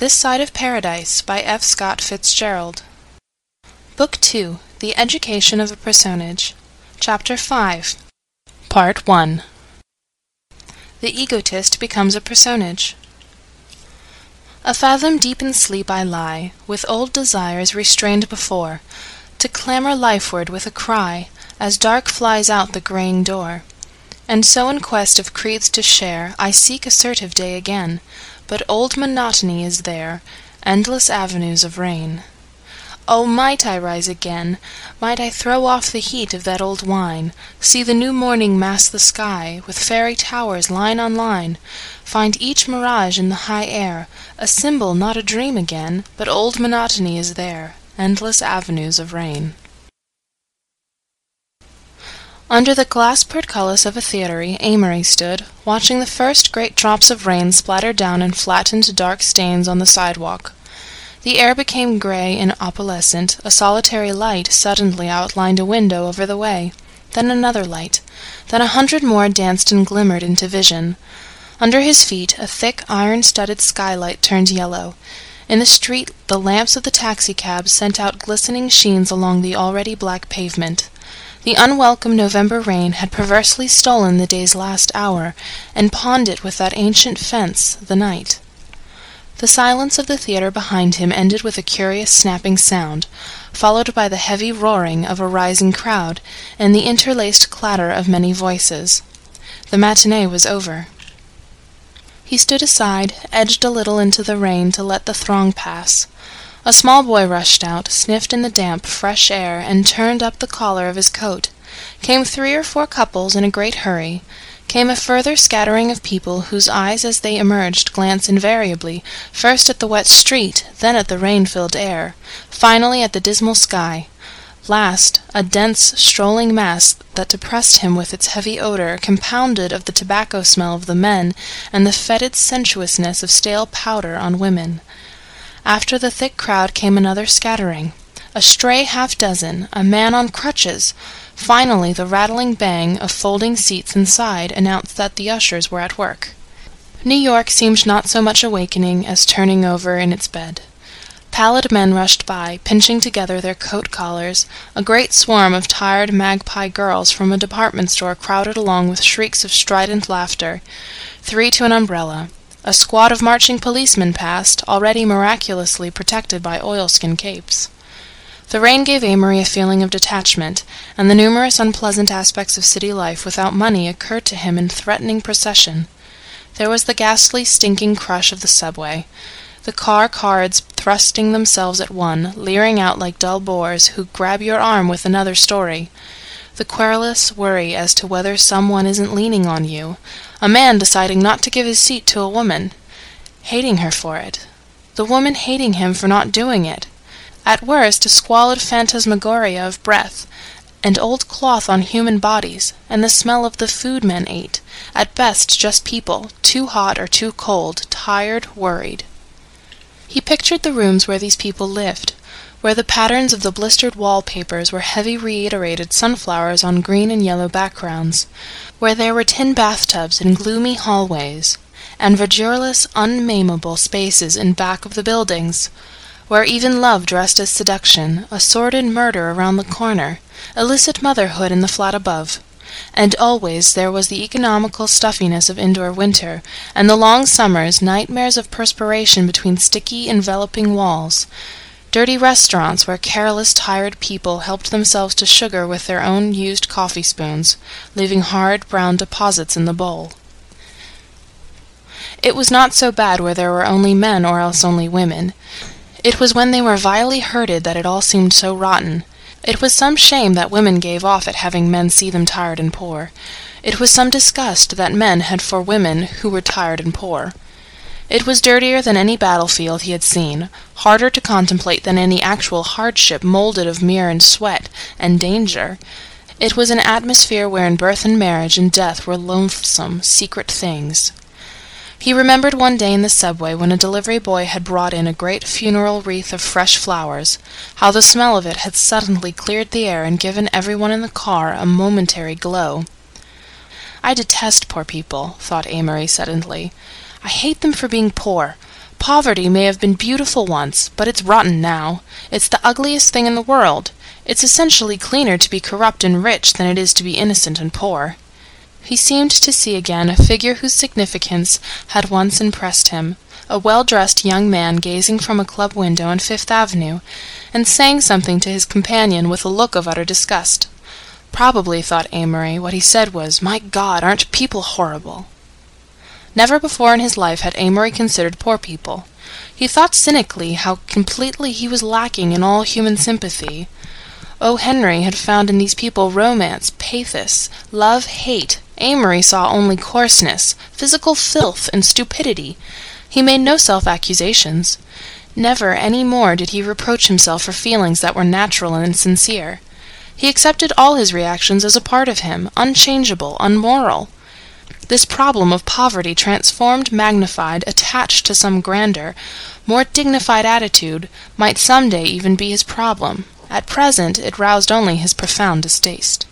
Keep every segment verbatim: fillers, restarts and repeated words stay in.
This Side of Paradise by F. Scott Fitzgerald. Book two. The Education of a Personage. Chapter five. Part one. The Egotist Becomes a Personage. A fathom deep in sleep I lie, with old desires restrained before, to clamor lifeward with a cry, as dark flies out the graying door. And so in quest of creeds to share, I seek assertive day again, but old monotony is there, endless avenues of rain. Oh, might I rise again! Might I throw off the heat of that old wine, see the new morning mask the sky, with fairy towers line on line, find each mirage in the high air, a symbol not a dream again, but old monotony is there, endless avenues of rain. Under the glass portcullis of a theatre, Amory stood, watching the first great drops of rain splatter down and flatten to dark stains on the sidewalk. The air became gray and opalescent. A solitary light suddenly outlined a window over the way. Then another light. Then a hundred more danced and glimmered into vision. Under his feet a thick iron-studded skylight turned yellow. In the street the lamps of the taxicabs sent out glistening sheens along the already black pavement. The unwelcome November rain had perversely stolen the day's last hour, and pawned it with that ancient fence, the night. The silence of the theatre behind him ended with a curious snapping sound, followed by the heavy roaring of a rising crowd, and the interlaced clatter of many voices. The matinee was over. He stood aside, edged a little into the rain to let the throng pass. A small boy rushed out, sniffed in the damp, fresh air, and turned up the collar of his coat. Came three or four couples in a great hurry. Came a further scattering of people whose eyes as they emerged glanced invariably, first at the wet street, then at the rain-filled air, finally at the dismal sky. Last, a dense, strolling mass that depressed him with its heavy odor, compounded of the tobacco smell of the men and the fetid sensuousness of stale powder on women. After the thick crowd came another scattering. A stray half-dozen, a man on crutches. Finally the rattling bang of folding seats inside announced that the ushers were at work. New York seemed not so much awakening as turning over in its bed. Pallid men rushed by, pinching together their coat collars. A great swarm of tired magpie girls from a department store crowded along with shrieks of strident laughter. Three to an umbrella. A squad of marching policemen passed, already miraculously protected by oilskin capes. The rain gave Amory a feeling of detachment, and the numerous unpleasant aspects of city life without money occurred to him in threatening procession. There was the ghastly, stinking crush of the subway, the car cards thrusting themselves at one, leering out like dull boars who grab your arm with another story, the querulous worry as to whether someone isn't leaning on you, a man deciding not to give his seat to a woman, hating her for it, the woman hating him for not doing it. At worst, a squalid phantasmagoria of breath, and old cloth on human bodies, and the smell of the food men ate. At best, just people, too hot or too cold, tired, worried. He pictured the rooms where these people lived, where the patterns of the blistered wallpapers were heavy reiterated sunflowers on green and yellow backgrounds, where there were tin bathtubs in gloomy hallways, and verdureless, unmameable spaces in back of the buildings, where even love dressed as seduction, a sordid murder around the corner, illicit motherhood in the flat above. And always there was the economical stuffiness of indoor winter, and the long summers, nightmares of perspiration between sticky, enveloping walls, dirty restaurants where careless, tired people helped themselves to sugar with their own used coffee spoons, leaving hard brown deposits in the bowl. It was not so bad where there were only men or else only women. It was when they were vilely herded that it all seemed so rotten. It was some shame that women gave off at having men see them tired and poor. It was some disgust that men had for women who were tired and poor. It was dirtier than any battlefield he had seen, harder to contemplate than any actual hardship molded of mire and sweat and danger. It was an atmosphere wherein birth and marriage and death were loathsome, secret things. He remembered one day in the subway when a delivery boy had brought in a great funeral wreath of fresh flowers, how the smell of it had suddenly cleared the air and given everyone in the car a momentary glow. "I detest poor people," thought Amory suddenly. "I hate them for being poor. Poverty may have been beautiful once, but it's rotten now. It's the ugliest thing in the world. It's essentially cleaner to be corrupt and rich than it is to be innocent and poor." He seemed to see again a figure whose significance had once impressed him, a well-dressed young man gazing from a club window on Fifth Avenue, and saying something to his companion with a look of utter disgust. Probably, thought Amory, what he said was, "My God, aren't people horrible?" Never before in his life had Amory considered poor people. He thought cynically how completely he was lacking in all human sympathy. O. Henry had found in these people romance, pathos, love, hate. Amory saw only coarseness, physical filth, and stupidity. He made no self-accusations. Never any more did he reproach himself for feelings that were natural and sincere. He accepted all his reactions as a part of him, unchangeable, unmoral. This problem of poverty transformed, magnified, attached to some grander, more dignified attitude, might some day even be his problem. At present it roused only his profound distaste.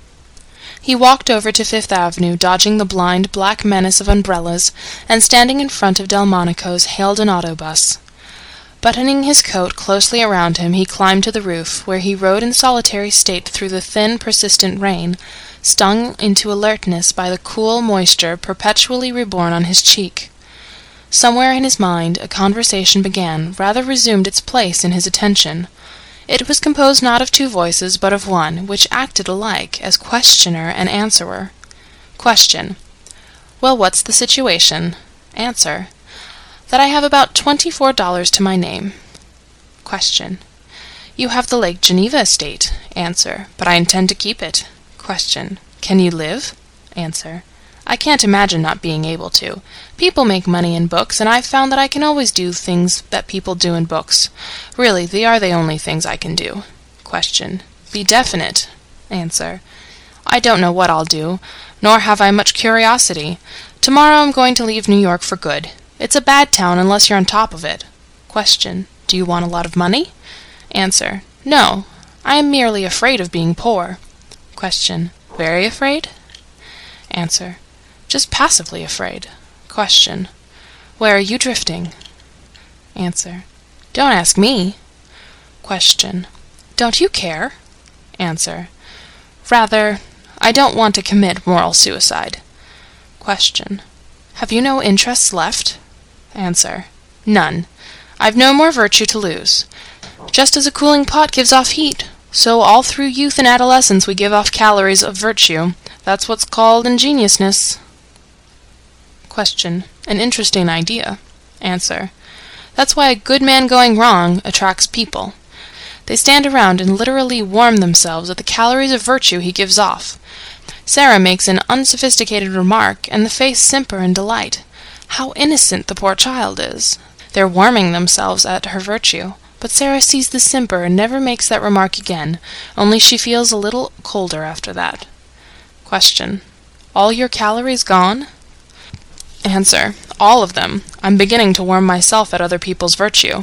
He walked over to Fifth Avenue, dodging the blind, black menace of umbrellas, and standing in front of Delmonico's, hailed an autobus. Buttoning his coat closely around him, he climbed to the roof, where he rode in solitary state through the thin, persistent rain, stung into alertness by the cool moisture perpetually reborn on his cheek. Somewhere in his mind a conversation began, rather resumed its place in his attention. It was composed not of two voices, but of one, which acted alike as questioner and answerer. Question: "Well, what's the situation?" Answer: "That I have about twenty-four dollars to my name." Question: "You have the Lake Geneva estate." Answer: "But I intend to keep it." Question: "Can you live?" Answer: "I can't imagine not being able to. People make money in books, and I've found that I can always do things that people do in books. Really, they are the only things I can do." Question: "Be definite." Answer: "I don't know what I'll do, nor have I much curiosity. Tomorrow I'm going to leave New York for good. It's a bad town unless you're on top of it." Question: "Do you want a lot of money?" Answer: "No, I am merely afraid of being poor." Question: "Very afraid?" Answer: "Just passively afraid." Question: "Where are you drifting?" Answer: "Don't ask me." Question: "Don't you care?" Answer: "Rather, I don't want to commit moral suicide." Question: "Have you no interests left?" Answer: "None. I've no more virtue to lose. Just as a cooling pot gives off heat, so all through youth and adolescence we give off calories of virtue. That's what's called ingenuousness." Question: "An interesting idea." Answer: "That's why a good man going wrong attracts people. They stand around and literally warm themselves at the calories of virtue he gives off. Sarah makes an unsophisticated remark, and the face simper in delight. How innocent the poor child is! They're warming themselves at her virtue. But Sarah sees the simper and never makes that remark again, only she feels a little colder after that." Question: "All your calories gone?" Answer: "All of them. I'm beginning to warm myself at other people's virtue."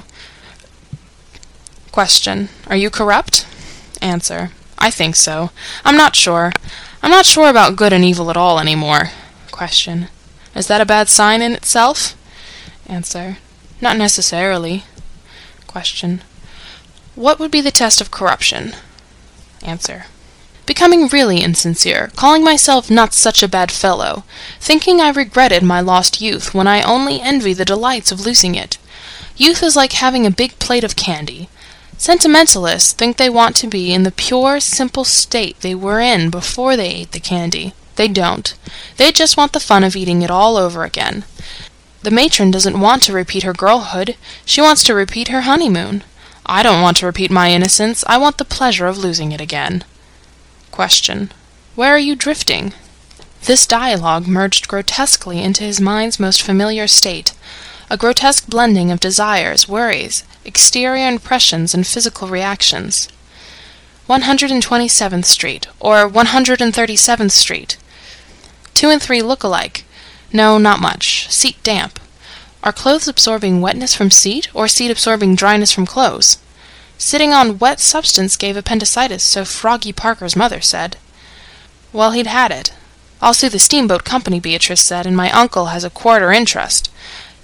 Question: "Are you corrupt?" Answer: "I think so. I'm not sure. I'm not sure about good and evil at all anymore." Question: "Is that a bad sign in itself?" Answer: "Not necessarily." Question: "What would be the test of corruption?" Answer: "Becoming really insincere, calling myself not such a bad fellow, thinking I regretted my lost youth when I only envy the delights of losing it. Youth is like having a big plate of candy. Sentimentalists think they want to be in the pure, simple state they were in before they ate the candy. They don't. They just want the fun of eating it all over again. The matron doesn't want to repeat her girlhood. She wants to repeat her honeymoon. I don't want to repeat my innocence. I want the pleasure of losing it again." Question: "Where are you drifting?" This dialogue merged grotesquely into his mind's most familiar state, a grotesque blending of desires, worries, exterior impressions, and physical reactions. one hundred twenty-seventh Street, or one hundred thirty-seventh Street. Two and three look alike. No, not much. Seat damp. Are clothes absorbing wetness from seat, or seat absorbing dryness from clothes? Sitting on wet substance gave appendicitis, so Froggy Parker's mother said. Well, he'd had it. "I'll sue the steamboat company," Beatrice said, "and my uncle has a quarter interest."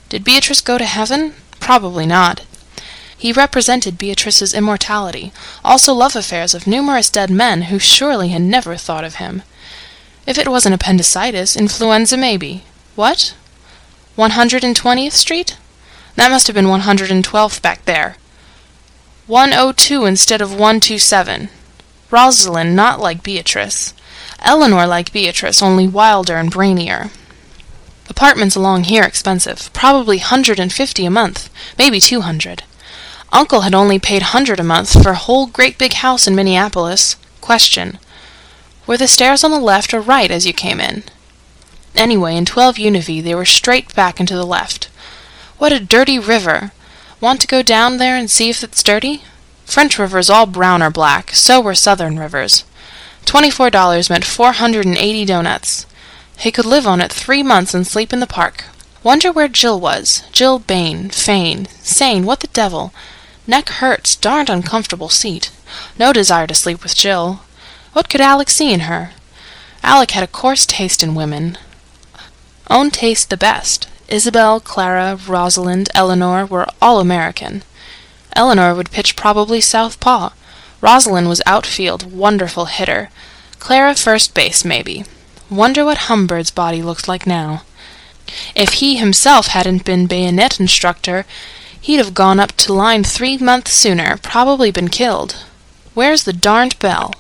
Did Beatrice go to heaven? Probably not. He represented Beatrice's immortality, also love affairs of numerous dead men who surely had never thought of him. If it wasn't appendicitis, influenza maybe. What? one hundred twentieth Street? That must have been one hundred twelfth back there. one oh two instead of one twenty-seven. Rosalind not like Beatrice. Eleanor like Beatrice, only wilder and brainier. Apartments along here expensive, probably one hundred fifty a month, maybe two hundred. Uncle had only paid one hundred a month for a whole great big house in Minneapolis. Question. Were the stairs on the left or right as you came in? Anyway, in twelve Univee they were straight back and to the left. What a dirty river! Want to go down there and see if it's dirty? French rivers all brown or black, so were southern rivers. Twenty-four dollars meant four hundred and eighty doughnuts. He could live on it three months and sleep in the park. Wonder where Jill was. Jill Bain, Fane, sane, what the devil? Neck hurts, darned uncomfortable seat. No desire to sleep with Jill. What could Alec see in her? Alec had a coarse taste in women. Own taste the best. Isabel, Clara, Rosalind, Eleanor were all American. Eleanor would pitch probably southpaw. Rosalind was outfield, wonderful hitter. Clara first base, maybe. Wonder what Humbird's body looked like now. If he himself hadn't been bayonet instructor, he'd have gone up to line three months sooner, probably been killed. Where's the darned bell?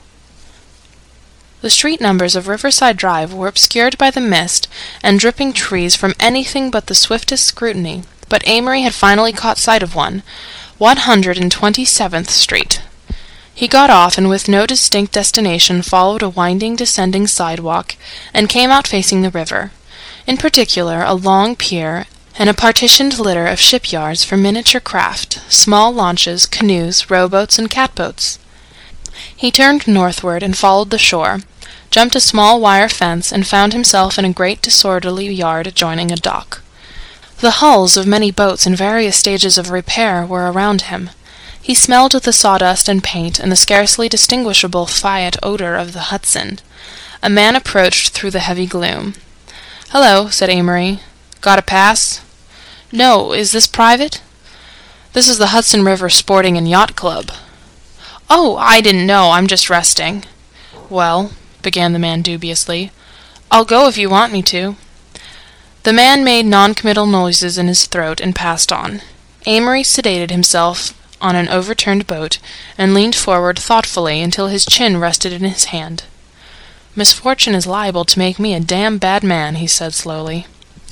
The street numbers of Riverside Drive were obscured by the mist and dripping trees from anything but the swiftest scrutiny, but Amory had finally caught sight of one, one hundred twenty-seventh Street. He got off and with no distinct destination followed a winding descending sidewalk and came out facing the river, in particular a long pier and a partitioned litter of shipyards for miniature craft, small launches, canoes, rowboats, and catboats. He turned northward and followed the shore, jumped a small wire fence, and found himself in a great disorderly yard adjoining a dock. The hulls of many boats in various stages of repair were around him. He smelled the sawdust and paint and the scarcely distinguishable fiat odor of the Hudson. A man approached through the heavy gloom. "Hello," said Amory. "Got a pass?" "No, is this private?" "This is the Hudson River Sporting and Yacht Club." "Oh, I didn't know. I'm just resting." "Well," began the man dubiously, "I'll go if you want me to." The man made non-committal noises in his throat and passed on. Amory sedated himself on an overturned boat and leaned forward thoughtfully until his chin rested in his hand. "Misfortune is liable to make me a damn bad man," he said slowly.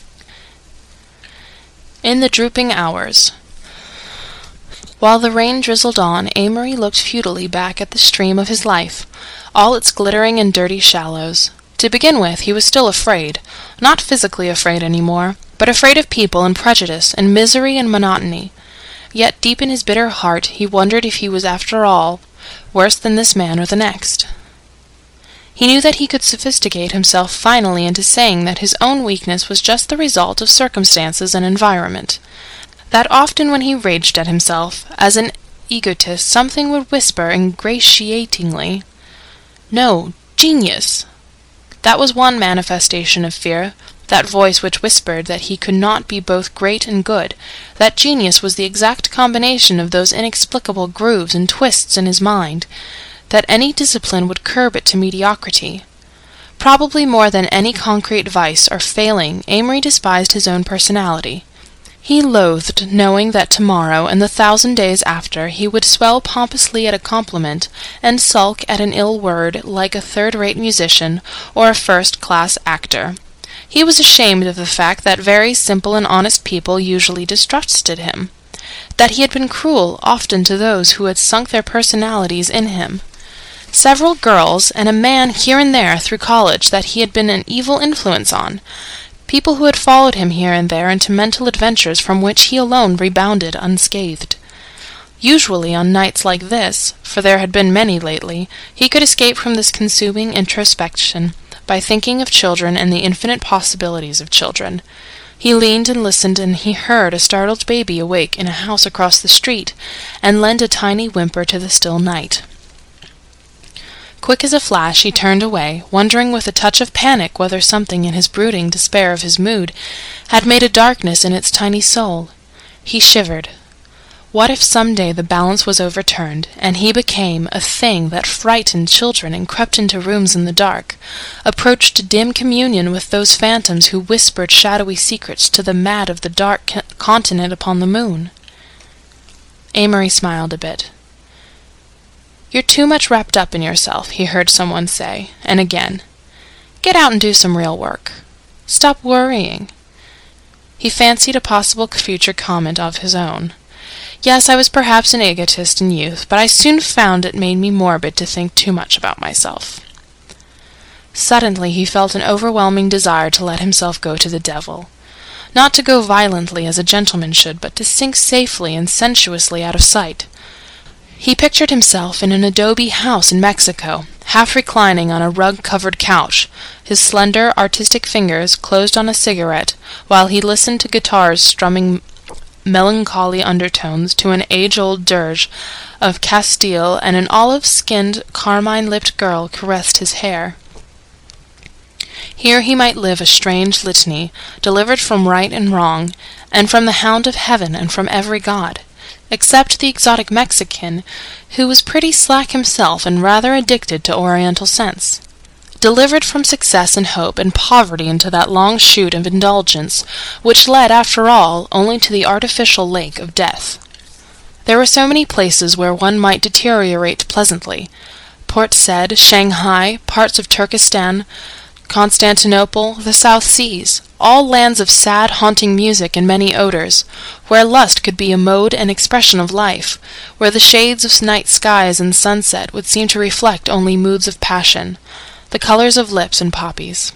In the drooping hours. While the rain drizzled on, Amory looked futilely back at the stream of his life, all its glittering and dirty shallows. To begin with, he was still afraid, not physically afraid any more, but afraid of people and prejudice and misery and monotony. Yet deep in his bitter heart he wondered if he was after all worse than this man or the next. He knew that he could sophisticate himself finally into saying that his own weakness was just the result of circumstances and environment. That often when he raged at himself, as an egotist, something would whisper ingratiatingly, "No, genius!" That was one manifestation of fear, that voice which whispered that he could not be both great and good, that genius was the exact combination of those inexplicable grooves and twists in his mind, that any discipline would curb it to mediocrity. Probably more than any concrete vice or failing, Amory despised his own personality. He loathed knowing that tomorrow and the thousand days after he would swell pompously at a compliment and sulk at an ill word like a third-rate musician or a first-class actor. He was ashamed of the fact that very simple and honest people usually distrusted him, that he had been cruel often to those who had sunk their personalities in him. Several girls and a man here and there through college that he had been an evil influence on, people who had followed him here and there into mental adventures from which he alone rebounded unscathed. Usually on nights like this, for there had been many lately, he could escape from this consuming introspection by thinking of children and the infinite possibilities of children. He leaned and listened, and he heard a startled baby awake in a house across the street and lend a tiny whimper to the still night. Quick as a flash he turned away, wondering with a touch of panic whether something in his brooding despair of his mood had made a darkness in its tiny soul. He shivered. What if some day the balance was overturned, and he became a thing that frightened children and crept into rooms in the dark, approached dim communion with those phantoms who whispered shadowy secrets to the mad of the dark continent upon the moon? Amory smiled a bit. "You're too much wrapped up in yourself," he heard someone say, and again, "Get out and do some real work. Stop worrying." He fancied a possible future comment of his own. "Yes, I was perhaps an egotist in youth, but I soon found it made me morbid to think too much about myself." Suddenly he felt an overwhelming desire to let himself go to the devil. Not to go violently as a gentleman should, but to sink safely and sensuously out of sight. He pictured himself in an adobe house in Mexico, half reclining on a rug-covered couch, his slender, artistic fingers closed on a cigarette, while he listened to guitars strumming melancholy undertones to an age-old dirge of Castile, and an olive-skinned, carmine-lipped girl caressed his hair. Here he might live a strange litany, delivered from right and wrong, and from the hound of heaven and from every god, except the exotic Mexican, who was pretty slack himself and rather addicted to Oriental scents. Delivered from success and hope and poverty into that long chute of indulgence, which led, after all, only to the artificial lake of death. There were so many places where one might deteriorate pleasantly. Port Said, Shanghai, parts of Turkestan, Constantinople, the South Seas, all lands of sad, haunting music and many odors, where lust could be a mode and expression of life, where the shades of night skies and sunset would seem to reflect only moods of passion, the colors of lips and poppies.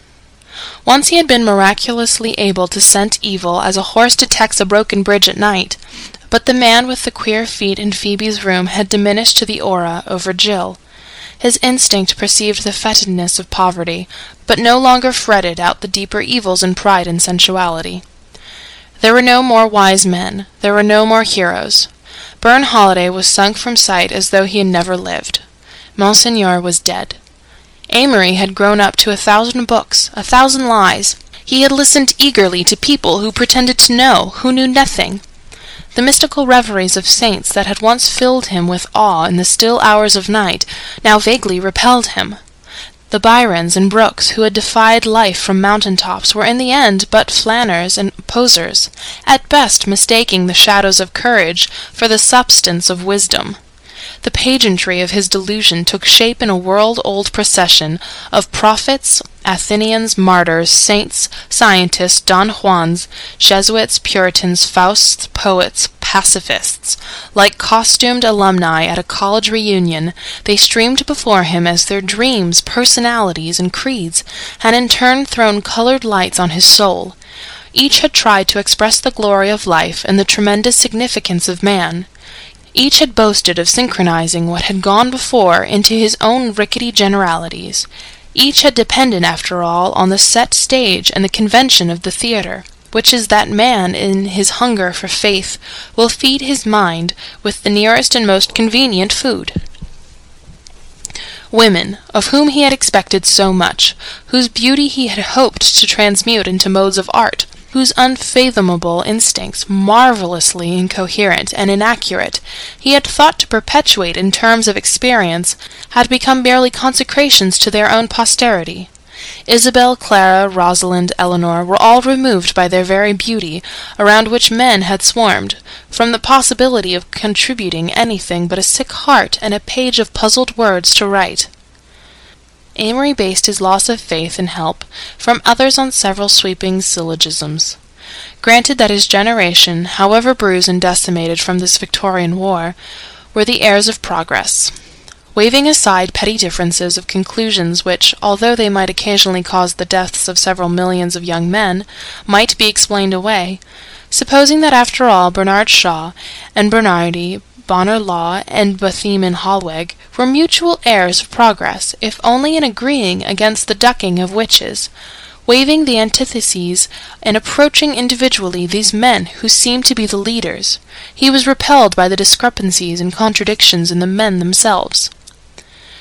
Once he had been miraculously able to scent evil as a horse detects a broken bridge at night, but the man with the queer feet in Phoebe's room had diminished to the aura over Jill. His instinct perceived the fetidness of poverty, but no longer fretted out the deeper evils in pride and sensuality. There were no more wise men, there were no more heroes. Burne Holiday was sunk from sight as though he had never lived. Monseigneur was dead. Amory had grown up to a thousand books, a thousand lies. He had listened eagerly to people who pretended to know, who knew nothing. The mystical reveries of saints that had once filled him with awe in the still hours of night now vaguely repelled him. The Byrons and Brookes who had defied life from mountain-tops were in the end but flâneurs and posers, at best mistaking the shadows of courage for the substance of wisdom. The pageantry of his delusion took shape in a world-old procession of prophets, Athenians, martyrs, saints, scientists, Don Juans, Jesuits, Puritans, Fausts, poets, pacifists. Like costumed alumni at a college reunion, they streamed before him as their dreams, personalities, and creeds had in turn thrown colored lights on his soul. Each had tried to express the glory of life and the tremendous significance of man. Each had boasted of synchronizing what had gone before into his own rickety generalities. Each had depended, after all, on the set stage and the convention of the theatre, which is that man, in his hunger for faith, will feed his mind with the nearest and most convenient food. Women, of whom he had expected so much, whose beauty he had hoped to transmute into modes of art, whose unfathomable instincts, marvellously incoherent and inaccurate, he had thought to perpetuate in terms of experience, had become merely consecrations to their own posterity. Isabel, Clara, Rosalind, Eleanor were all removed by their very beauty, around which men had swarmed, from the possibility of contributing anything but a sick heart and a page of puzzled words to write. Amory based his loss of faith and help from others on several sweeping syllogisms. Granted that his generation, however bruised and decimated from this Victorian war, were the heirs of progress. Waving aside petty differences of conclusions which, although they might occasionally cause the deaths of several millions of young men, might be explained away, supposing that after all Bernard Shaw and Bernardi, Bonar Law and Bethune Hollweg were mutual heirs of progress, if only in agreeing against the ducking of witches, waving the antitheses and approaching individually these men who seemed to be the leaders, he was repelled by the discrepancies and contradictions in the men themselves.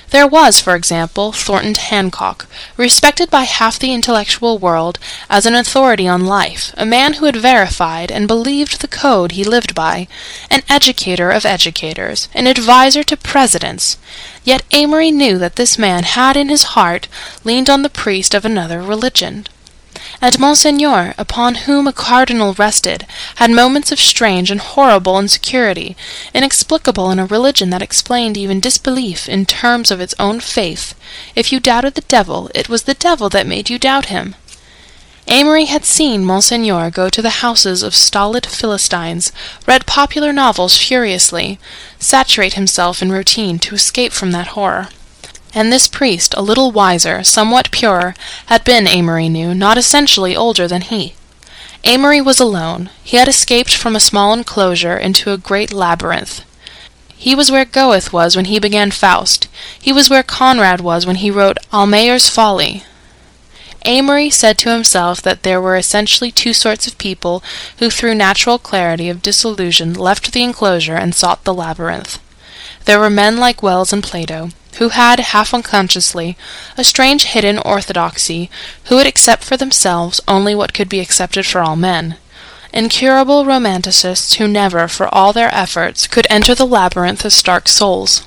There was, for example, Thornton Hancock, respected by half the intellectual world as an authority on life, a man who had verified and believed the code he lived by, an educator of educators, an adviser to presidents. Yet Amory knew that this man had in his heart leaned on the priest of another religion. And Monseigneur, upon whom a cardinal rested, had moments of strange and horrible insecurity, inexplicable in a religion that explained even disbelief in terms of its own faith. If you doubted the devil, it was the devil that made you doubt him. Amory had seen Monseigneur go to the houses of stolid Philistines, read popular novels furiously, saturate himself in routine to escape from that horror. And this priest, a little wiser, somewhat purer, had been, Amory knew, not essentially older than he. Amory was alone. He had escaped from a small enclosure into a great labyrinth. He was where Goethe was when he began Faust. He was where Conrad was when he wrote Almayer's Folly. Amory said to himself that there were essentially two sorts of people who through natural clarity of disillusion left the enclosure and sought the labyrinth. There were men like Wells and Plato, who had, half unconsciously, a strange hidden orthodoxy, who would accept for themselves only what could be accepted for all men. Incurable romanticists who never, for all their efforts, could enter the labyrinth of stark souls.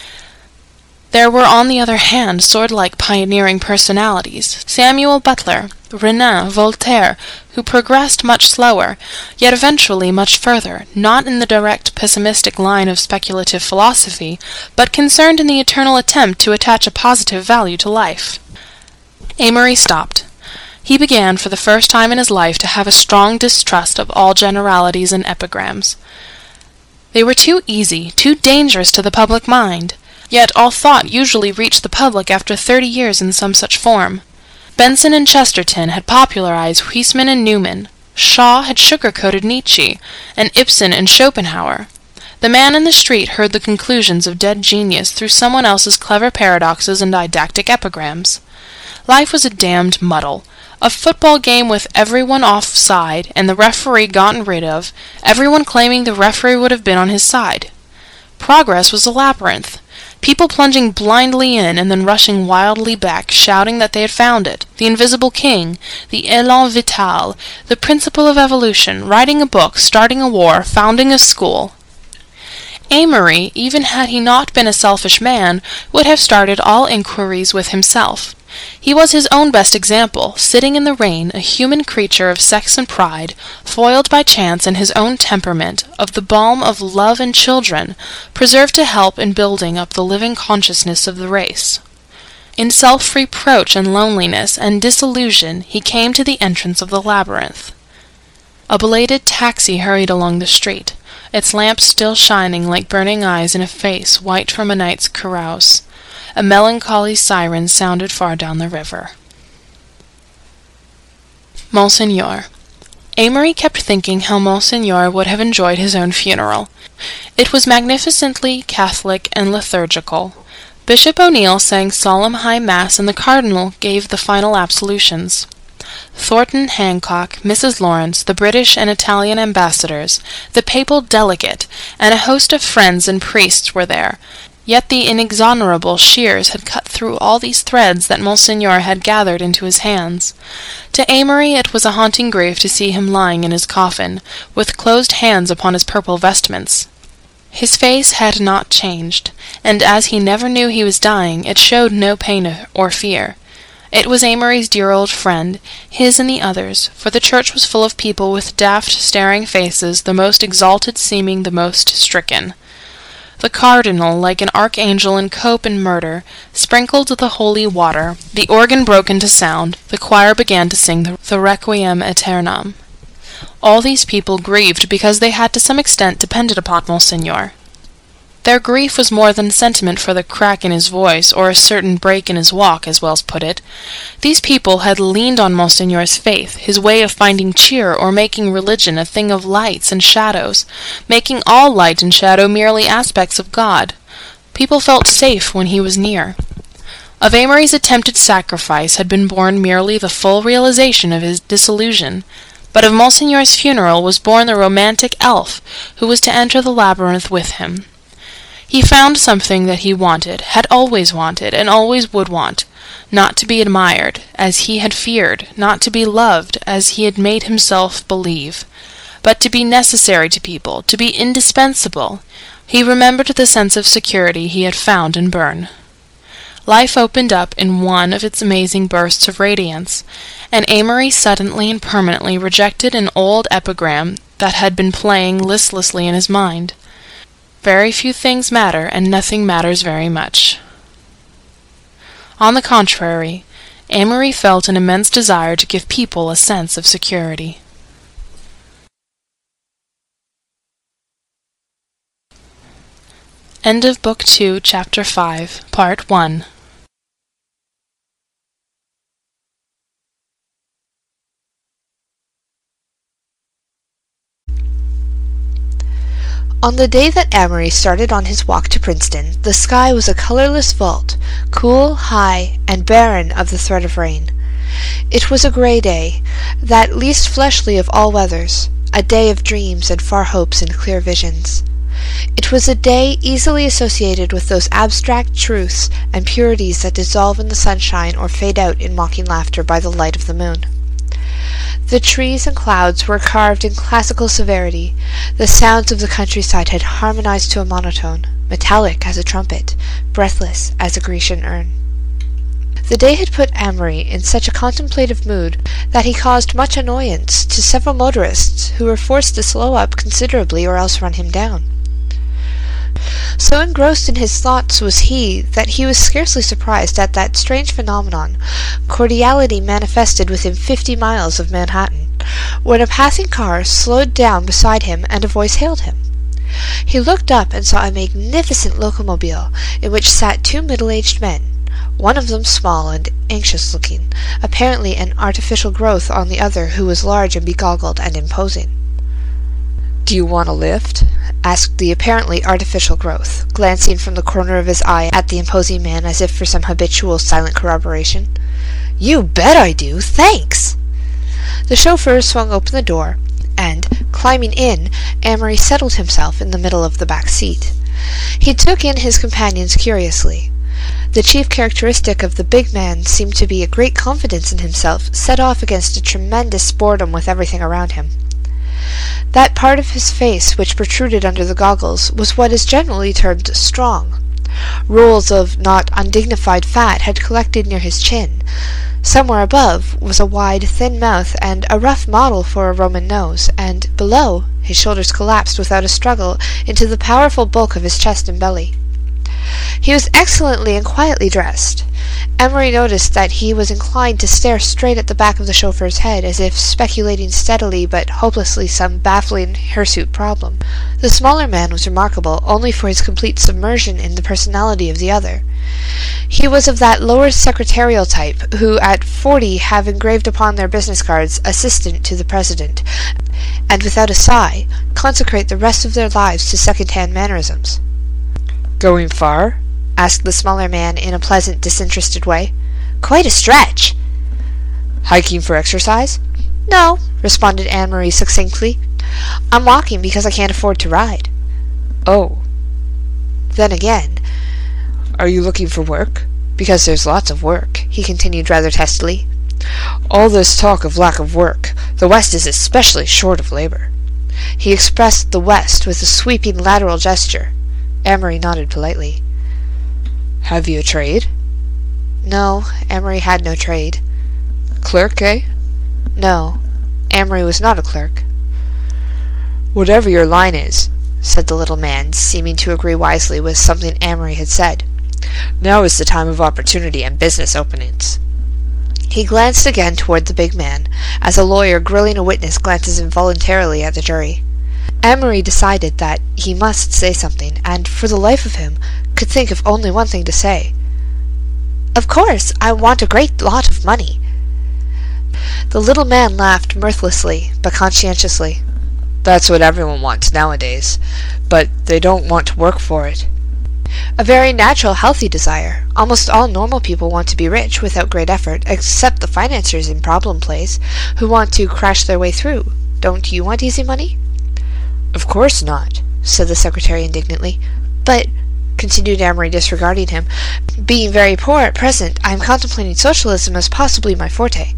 There were, on the other hand, sword-like pioneering personalities, Samuel Butler, Renan, Voltaire, who progressed much slower, yet eventually much further, not in the direct pessimistic line of speculative philosophy, but concerned in the eternal attempt to attach a positive value to life. Amory stopped. He began, for the first time in his life, to have a strong distrust of all generalities and epigrams. They were too easy, too dangerous to the public mind. Yet all thought usually reached the public after thirty years in some such form. Benson and Chesterton had popularized Huysman and Newman. Shaw had sugar-coated Nietzsche, and Ibsen and Schopenhauer. The man in the street heard the conclusions of dead genius through someone else's clever paradoxes and didactic epigrams. Life was a damned muddle. A football game with everyone offside and the referee gotten rid of, everyone claiming the referee would have been on his side. Progress was a labyrinth. People plunging blindly in and then rushing wildly back, shouting that they had found it, the invisible king, the élan vital, the principle of evolution, writing a book, starting a war, founding a school. Amory, even had he not been a selfish man, would have started all inquiries with himself. He was his own best example, sitting in the rain, a human creature of sex and pride, foiled by chance and his own temperament, of the balm of love and children, preserved to help in building up the living consciousness of the race. In self-reproach and loneliness and disillusion he came to the entrance of the labyrinth. A belated taxi hurried along the street, its lamps still shining like burning eyes in a face white from a night's carouse. A melancholy siren sounded far down the river. Monseigneur. Amory kept thinking how Monseigneur would have enjoyed his own funeral. It was magnificently Catholic and liturgical. Bishop O'Neill sang solemn high mass and the cardinal gave the final absolutions. Thornton Hancock, Missus Lawrence, the British and Italian ambassadors, the papal delegate, and a host of friends and priests were there. Yet the inexorable shears had cut through all these threads that Monseigneur had gathered into his hands. To Amory it was a haunting grief to see him lying in his coffin, with closed hands upon his purple vestments. His face had not changed, and as he never knew he was dying, it showed no pain or fear. It was Amory's dear old friend, his and the others', for the church was full of people with daft, staring faces, the most exalted seeming the most stricken. The cardinal, like an archangel in cope and murder, sprinkled the holy water, the organ broke into sound, the choir began to sing the, the Requiem Aeternam. All these people grieved because they had to some extent depended upon Monseigneur. Their grief was more than sentiment for the crack in his voice, or a certain break in his walk, as Wells put it. These people had leaned on Monseigneur's faith, his way of finding cheer, or making religion a thing of lights and shadows, making all light and shadow merely aspects of God. People felt safe when he was near. Of Amory's attempted sacrifice had been born merely the full realization of his disillusion, but of Monseigneur's funeral was born the romantic elf who was to enter the labyrinth with him. He found something that he wanted, had always wanted, and always would want. Not to be admired, as he had feared, not to be loved, as he had made himself believe, but to be necessary to people, to be indispensable. He remembered the sense of security he had found in Byrne. Life opened up in one of its amazing bursts of radiance, and Amory suddenly and permanently rejected an old epigram that had been playing listlessly in his mind. Very few things matter, and nothing matters very much. On the contrary, Amory felt an immense desire to give people a sense of security. End of Book Two, Chapter Five, Part One. On the day that Amory started on his walk to Princeton, the sky was a colorless vault, cool, high, and barren of the threat of rain. It was a gray day, that least fleshly of all weathers, a day of dreams and far hopes and clear visions. It was a day easily associated with those abstract truths and purities that dissolve in the sunshine or fade out in mocking laughter by the light of the moon. The trees and clouds were carved in classical severity. The sounds of the countryside had harmonized to a monotone, metallic as a trumpet, breathless as a Grecian urn. The day had put Amory in such a contemplative mood that he caused much annoyance to several motorists who were forced to slow up considerably or else run him down. So engrossed in his thoughts was he that he was scarcely surprised at that strange phenomenon, cordiality manifested within fifty miles of Manhattan, when a passing car slowed down beside him and a voice hailed him. He looked up and saw a magnificent locomobile in which sat two middle-aged men, one of them small and anxious-looking, apparently an artificial growth on the other who was large and begoggled and imposing. "Do you want a lift?" asked the apparently artificial growth, glancing from the corner of his eye at the imposing man as if for some habitual silent corroboration. "You bet I do, thanks!" The chauffeur swung open the door, and, climbing in, Amory settled himself in the middle of the back seat. He took in his companions curiously. The chief characteristic of the big man seemed to be a great confidence in himself, set off against a tremendous boredom with everything around him. That part of his face which protruded under the goggles was what is generally termed strong. Rolls of not undignified fat had collected near his chin. Somewhere above was a wide, thin mouth and a rough model for a Roman nose, and below his shoulders collapsed without a struggle into the powerful bulk of his chest and belly. He was excellently and quietly dressed. Amory noticed that he was inclined to stare straight at the back of the chauffeur's head, as if speculating steadily but hopelessly some baffling hirsute problem. The smaller man was remarkable only for his complete submersion in the personality of the other. He was of that lower secretarial type who at forty have engraved upon their business cards "Assistant to the President," and without a sigh consecrate the rest of their lives to second-hand mannerisms. "Going far?" asked the smaller man in a pleasant, disinterested way. "Quite a stretch." "Hiking for exercise?" "No," responded Amory succinctly. "I'm walking because I can't afford to ride." "Oh." Then again, "Are you looking for work? Because there's lots of work," he continued rather testily. "All this talk of lack of work, the West is especially short of labor." He expressed the West with a sweeping lateral gesture. Amory nodded politely. "Have you a trade?" No, Amory had no trade. "Clerk, eh?" No, Amory was not a clerk. "Whatever your line is," said the little man, seeming to agree wisely with something Amory had said, "now is the time of opportunity and business openings." He glanced again toward the big man, as a lawyer grilling a witness glances involuntarily at the jury. Amory decided that he must say something, and for the life of him could think of only one thing to say. "Of course, I want a great lot of money." The little man laughed mirthlessly, but conscientiously. "That's what everyone wants nowadays, but they don't want to work for it." "A very natural, healthy desire. Almost all normal people want to be rich without great effort, except the financiers in problem plays, who want to crash their way through. Don't you want easy money?" "Of course not," said the secretary indignantly. "But," continued Amory, disregarding him. "Being very poor at present, I am contemplating socialism as possibly my forte."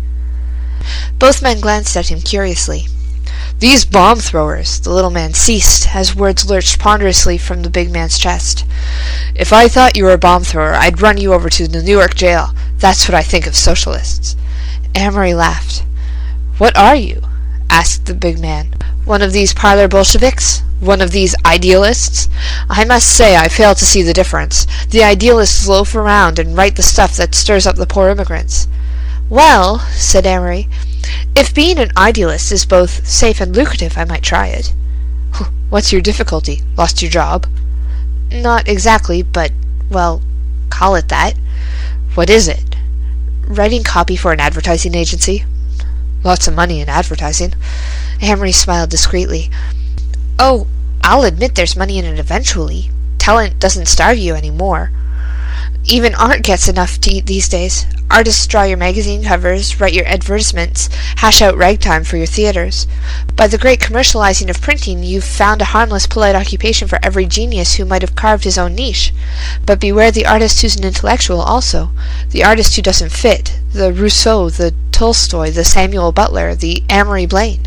Both men glanced at him curiously. "These bomb-throwers," the little man ceased as words lurched ponderously from the big man's chest. "If I thought you were a bomb-thrower, I'd run you over to the Newark jail. That's what I think of socialists." Amory laughed. "What are you?" asked the big man. "One of these parlor Bolsheviks? One of these idealists? I must say I fail to see the difference. The idealists loaf around and write the stuff that stirs up the poor immigrants." "Well," said Amory, "if being an idealist is both safe and lucrative, I might try it." "What's your difficulty? Lost your job?" "Not exactly, but, well, call it that." "What is it?" "Writing copy for an advertising agency." "Lots of money in advertising." Amory smiled discreetly. "Oh, I'll admit there's money in it eventually. Talent doesn't starve you any more. Even art gets enough to eat these days. Artists draw your magazine covers, write your advertisements, hash out ragtime for your theaters. By the great commercializing of printing, you've found a harmless, polite occupation for every genius who might have carved his own niche. But beware the artist who's an intellectual also, the artist who doesn't fit, the Rousseau, the Tolstoy, the Samuel Butler, the Amory Blaine."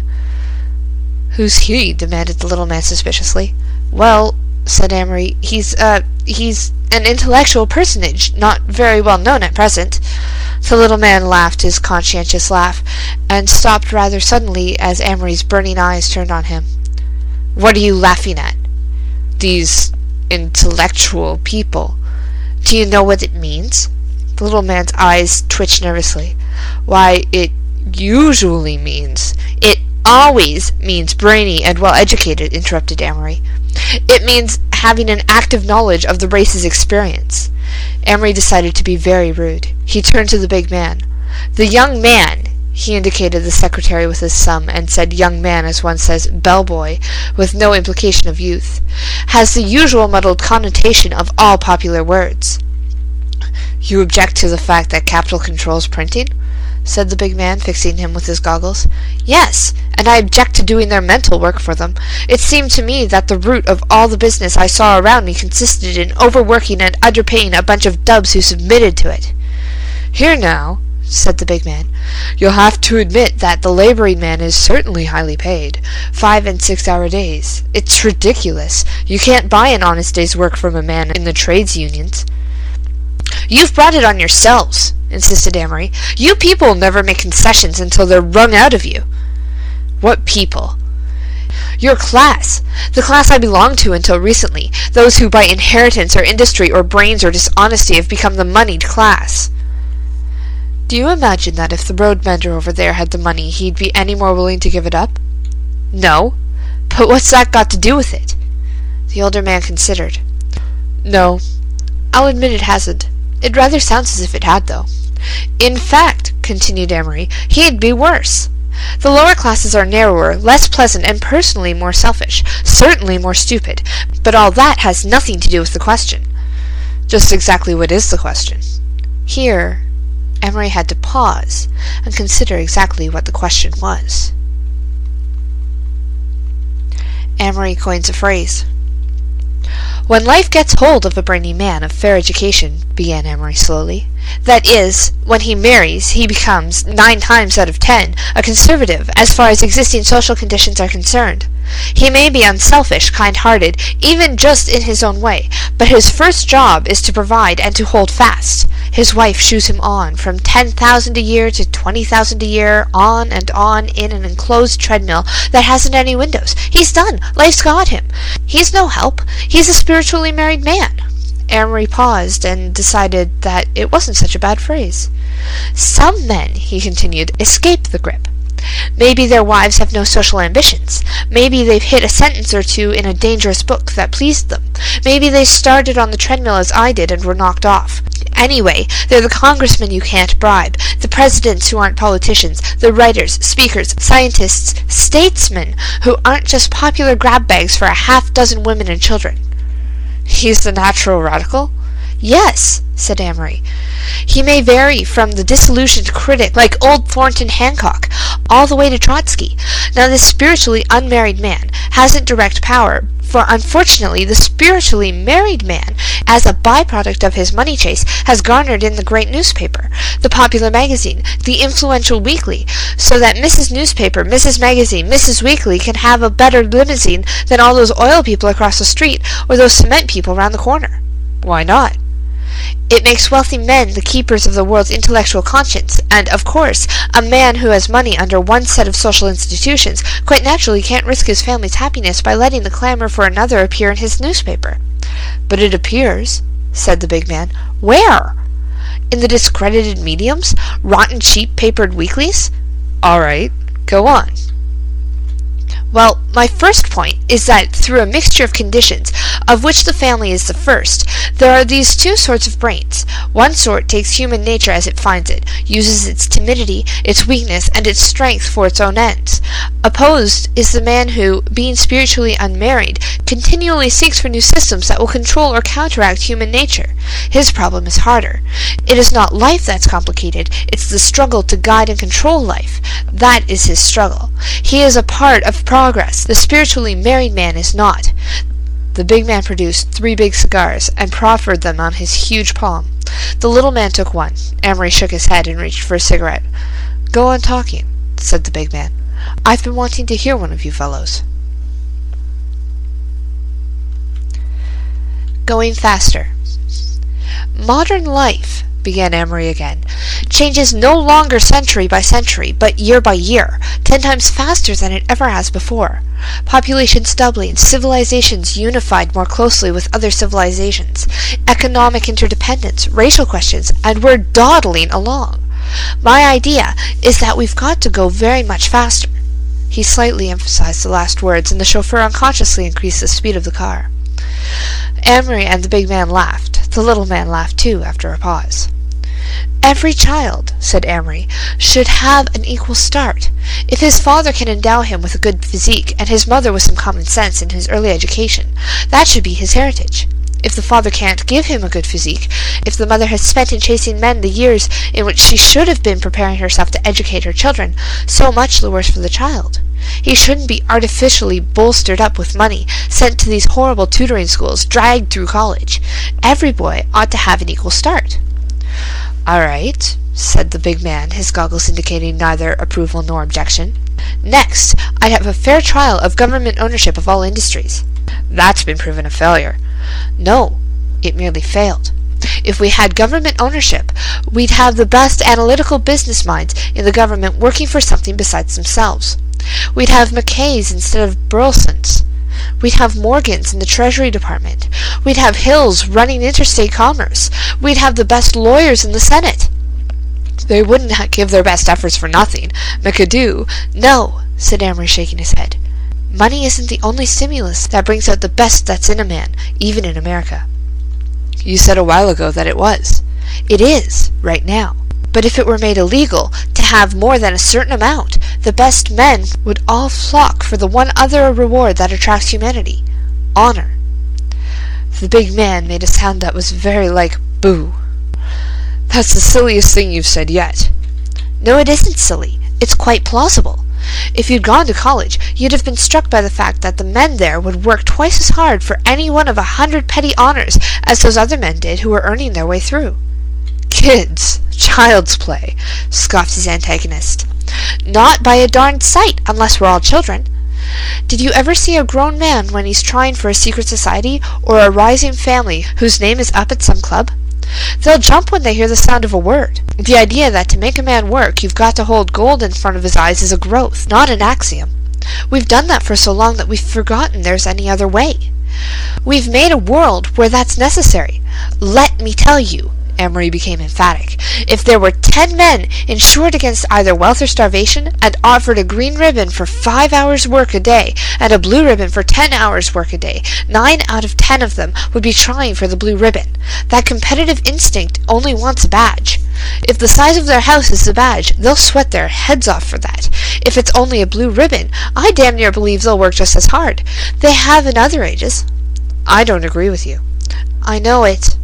"Who's he?" demanded the little man suspiciously. "Well," said Amory, he's, uh, he's an intellectual personage, not very well known at present." The little man laughed his conscientious laugh, and stopped rather suddenly as Amory's burning eyes turned on him. "What are you laughing at?" "These intellectual people. Do you know what it means?" The little man's eyes twitched nervously. "Why, it usually means—" "It always means brainy and well-educated," interrupted Amory. "It means having an active knowledge of the race's experience." Amory decided to be very rude. He turned to the big man. "The young man," he indicated the secretary with his thumb, and said young man as one says bellboy, with no implication of youth, "has the usual muddled connotation of all popular words." "You object to the fact that capital controls printing?" said the big man, fixing him with his goggles. "Yes, and I object to doing their mental work for them. It seemed to me that the root of all the business I saw around me consisted in overworking and underpaying a bunch of dubs who submitted to it." "Here now," said the big man, "you'll have to admit that the laboring man is certainly highly paid. Five and six-hour days. It's ridiculous. You can't buy an honest day's work from a man in the trades unions." "You've brought it on yourselves," insisted Amory. "You people never make concessions until they're wrung out of you." "What people?" "Your class. The class I belonged to until recently. Those who by inheritance or industry or brains or dishonesty have become the moneyed class." "Do you imagine that if the road mender over there had the money, he'd be any more willing to give it up?" "No. But what's that got to do with it?" The older man considered. "No, I'll admit it hasn't. It rather sounds as if it had, though. In fact," continued Amory, "he'd be worse. The lower classes are narrower, less pleasant, and personally more selfish, certainly more stupid, but all that has nothing to do with the question." "Just exactly what is the question?" Here Amory had to pause and consider exactly what the question was. Amory coins a phrase. "When life gets hold of a brainy man of fair education," began Amory slowly, "that is, when he marries, he becomes, nine times out of ten, a conservative as far as existing social conditions are concerned. He may be unselfish, kind-hearted, even just in his own way, but his first job is to provide and to hold fast. His wife shoos him on, from ten thousand a year to twenty thousand a year, on and on in an enclosed treadmill that hasn't any windows. He's done. Life's got him. He's no help. He's a spiritually married man." Amory paused and decided that it wasn't such a bad phrase. "Some men," he continued, "escape the grip. Maybe their wives have no social ambitions. Maybe they've hit a sentence or two in a dangerous book that pleased them. Maybe they started on the treadmill as I did and were knocked off. Anyway, they're the congressmen you can't bribe, the presidents who aren't politicians, the writers, speakers, scientists, statesmen who aren't just popular grab bags for a half dozen women and children." "He's the natural radical?" Yes, said Amory. He may vary from the disillusioned critic like old Thornton Hancock all the way to Trotsky. Now this spiritually unmarried man hasn't direct power, for unfortunately the spiritually married man, as a byproduct of his money chase, has garnered in the great newspaper, the popular magazine, the influential weekly, so that Missus Newspaper, Missus Magazine, Missus Weekly can have a better limousine than all those oil people across the street or those cement people round the corner. Why not? It makes wealthy men the keepers of the world's intellectual conscience, and, of course, a man who has money under one set of social institutions quite naturally can't risk his family's happiness by letting the clamor for another appear in his newspaper. But it appears, said the big man. Where? In the discredited mediums? Rotten cheap-papered weeklies? All right, go on. Well, my first point is that through a mixture of conditions, of which the family is the first, there are these two sorts of brains. One sort takes human nature as it finds it, uses its timidity, its weakness, and its strength for its own ends. Opposed is the man who, being spiritually unmarried, continually seeks for new systems that will control or counteract human nature. His problem is harder. It is not life that's complicated, it's the struggle to guide and control life. That is his struggle. He is a part of progress. The spiritually married man is not. The big man produced three big cigars and proffered them on his huge palm. The little man took one. Amory shook his head and reached for a cigarette. Go on talking, said the big man. I've been wanting to hear one of you fellows. Going faster. Modern life, began Amory again, changes no longer century by century, but year by year, ten times faster than it ever has before. Populations doubling, civilizations unified more closely with other civilizations, economic interdependence, racial questions, and we're dawdling along. My idea is that we've got to go very much faster. He slightly emphasized the last words, and the chauffeur unconsciously increased the speed of the car. Amory and the big man laughed. The little man laughed too, after a pause. Every child, said Amory, should have an equal start. If his father can endow him with a good physique, and his mother with some common sense in his early education, that should be his heritage. If the father can't give him a good physique, if the mother has spent in chasing men the years in which she should have been preparing herself to educate her children, so much the worse for the child. He shouldn't be artificially bolstered up with money, sent to these horrible tutoring schools, dragged through college. Every boy ought to have an equal start. All right, said the big man, his goggles indicating neither approval nor objection. Next, I'd have a fair trial of government ownership of all industries. That's been proven a failure. No, it merely failed. If we had government ownership, we'd have the best analytical business minds in the government working for something besides themselves. We'd have Mackays instead of Burlesons. We'd have Morgans in the Treasury Department. We'd have Hills running interstate commerce. We'd have the best lawyers in the Senate. They wouldn't give their best efforts for nothing. McAdoo. No, said Amory, shaking his head. Money isn't the only stimulus that brings out the best that's in a man, even in America. You said a while ago that it was. It is, right now. But if it were made illegal to have more than a certain amount, the best men would all flock for the one other reward that attracts humanity, honor. The big man made a sound that was very like boo. That's the silliest thing you've said yet. No, it isn't silly. It's quite plausible. If you'd gone to college, you'd have been struck by the fact that the men there would work twice as hard for any one of a hundred petty honors as those other men did who were earning their way through. Kids, child's play, scoffed his antagonist. Not by a darned sight, unless we're all children. Did you ever see a grown man when he's trying for a secret society, or a rising family whose name is up at some club? They'll jump when they hear the sound of a word. The idea that to make a man work you've got to hold gold in front of his eyes is a growth, not an axiom. We've done that for so long that we've forgotten there's any other way. We've made a world where that's necessary. Let me tell you, Amory became emphatic, if there were ten men insured against either wealth or starvation, and offered a green ribbon for five hours' work a day, and a blue ribbon for ten hours' work a day, nine out of ten of them would be trying for the blue ribbon. That competitive instinct only wants a badge. If the size of their house is the badge, they'll sweat their heads off for that. If it's only a blue ribbon, I damn near believe they'll work just as hard. They have in other ages. I don't agree with you. I know it,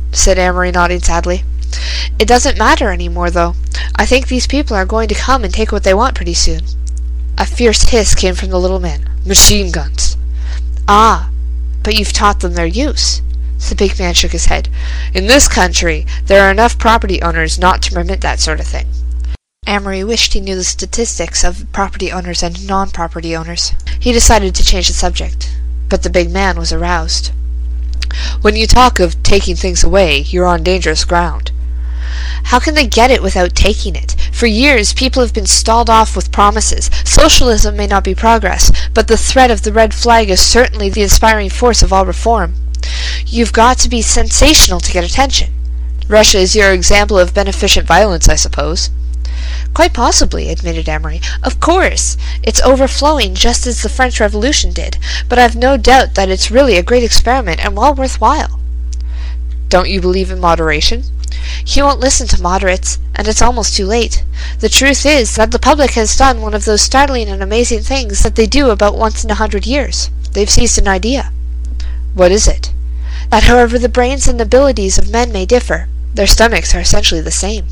said Amory, nodding sadly. It doesn't matter anymore, though. I think these people are going to come and take what they want pretty soon. A fierce hiss came from the little man. Machine guns. Ah, but you've taught them their use. The big man shook his head. In this country, there are enough property owners not to permit that sort of thing. Amory wished he knew the statistics of property owners and non-property owners. He decided to change the subject, but the big man was aroused. When you talk of taking things away, you're on dangerous ground. How can they get it without taking it? For years, people have been stalled off with promises. Socialism may not be progress, but the threat of the red flag is certainly the inspiring force of all reform. You've got to be sensational to get attention. Russia is your example of beneficent violence, I suppose. Quite possibly, admitted Amory. Of course, it's overflowing just as the French Revolution did, but I've no doubt that it's really a great experiment and well worthwhile. Don't you believe in moderation? He won't listen to moderates, and it's almost too late. The truth is that the public has done one of those startling and amazing things that they do about once in a hundred years. They've seized an idea. What is it? That however the brains and abilities of men may differ, their stomachs are essentially the same.